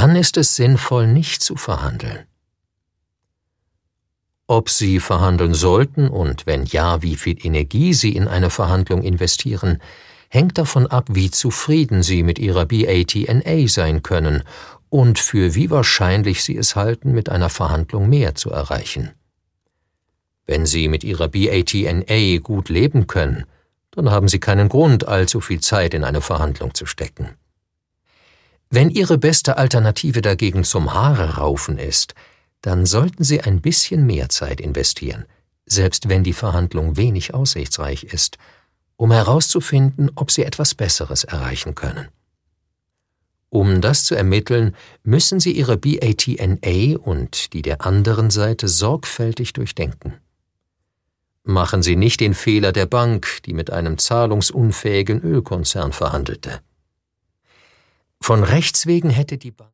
Wann ist es sinnvoll, nicht zu verhandeln? Ob Sie verhandeln sollten und wenn ja, wie viel Energie Sie in eine Verhandlung investieren, hängt davon ab, wie zufrieden Sie mit Ihrer BATNA sein können und für wie wahrscheinlich Sie es halten, mit einer Verhandlung mehr zu erreichen. Wenn Sie mit Ihrer BATNA gut leben können, dann haben Sie keinen Grund, allzu viel Zeit in eine Verhandlung zu stecken. Wenn Ihre beste Alternative dagegen zum Haare-Raufen ist, dann sollten Sie ein bisschen mehr Zeit investieren, selbst wenn die Verhandlung wenig aussichtsreich ist, um herauszufinden, ob Sie etwas Besseres erreichen können. Um das zu ermitteln, müssen Sie Ihre BATNA und die der anderen Seite sorgfältig durchdenken. Machen Sie nicht den Fehler der Bank, die mit einem zahlungsunfähigen Ölkonzern verhandelte. Von Rechts wegen hätte die Bank